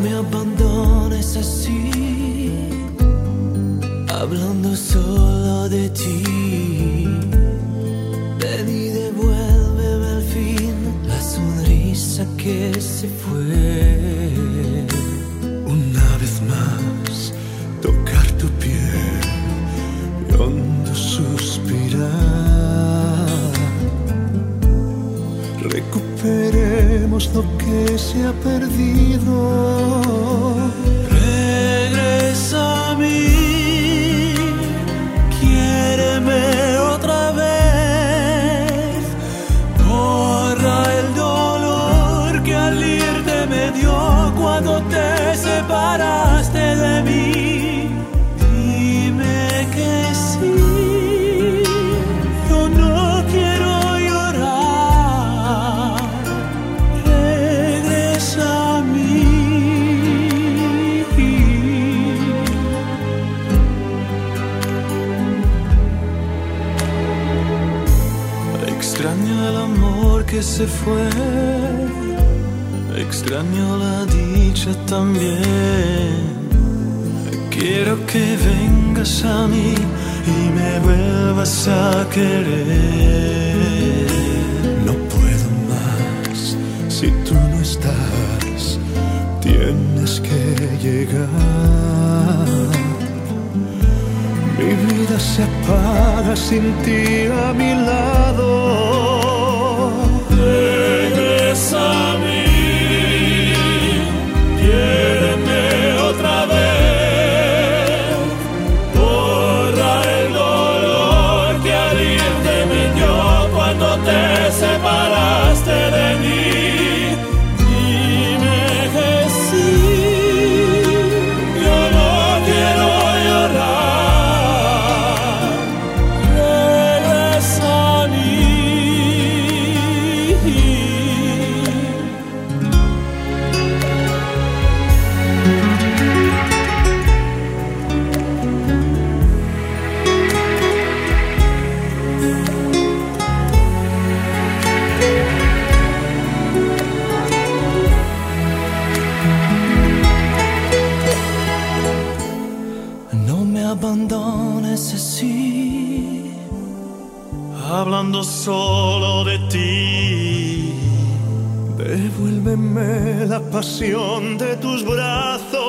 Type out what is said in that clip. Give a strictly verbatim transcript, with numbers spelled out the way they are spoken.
me abandones así, hablando solo de ti. Ven y devuélveme al fin la sonrisa que se fue. Una vez más, tocar tu piel y hondo suspirar. Recuperemos lo que se ha perdido. Regresa a mí, quiéreme otra vez. Borra el dolor que al irte me dio cuando te separaste de mí. Dime que sí, yo no quiero llorar. Regresa a mí. Extraño el amor que se fue, extraño la dicha también. Quiero que vengas a mí y me vuelvas a querer. No puedo más si tú no estás. Tienes que llegar. Mi vida se apaga sin ti a mi lado. Regresa a mí, quiéreme otra vez. Borra el dolor que al irte me dio cuando te separaste de mí. Dime que sí, yo no quiero llorar. Regresa a mí. No me abandones así, hablando solo de ti. Devuélveme la pasión de tus brazos.